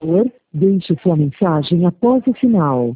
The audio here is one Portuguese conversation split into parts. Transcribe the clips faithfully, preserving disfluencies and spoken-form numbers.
Por, deixe sua mensagem após o sinal.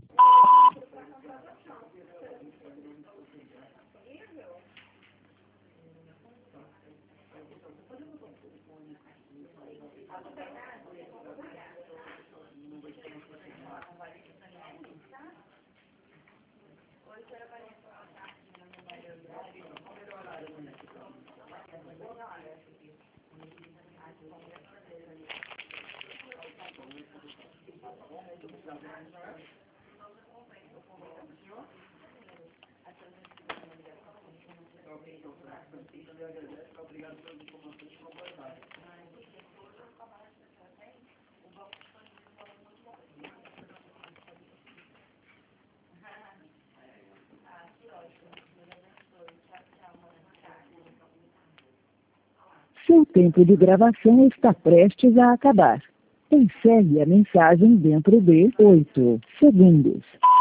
Seu tempo de gravação está prestes a acabar. Encerre a mensagem dentro de oito segundos.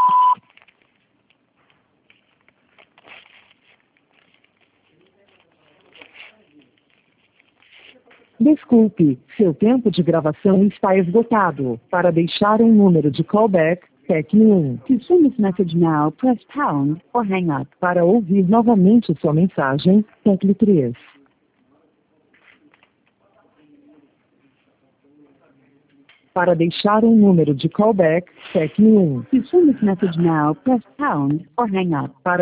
Desculpe, seu tempo de gravação está esgotado. Para deixar um número de callback, tecle um. To send this message now, press pound or hang up. Para ouvir novamente sua mensagem, tecle três. Para deixar um número de callback, tecle um. To send this message now, press pound or hang up. Para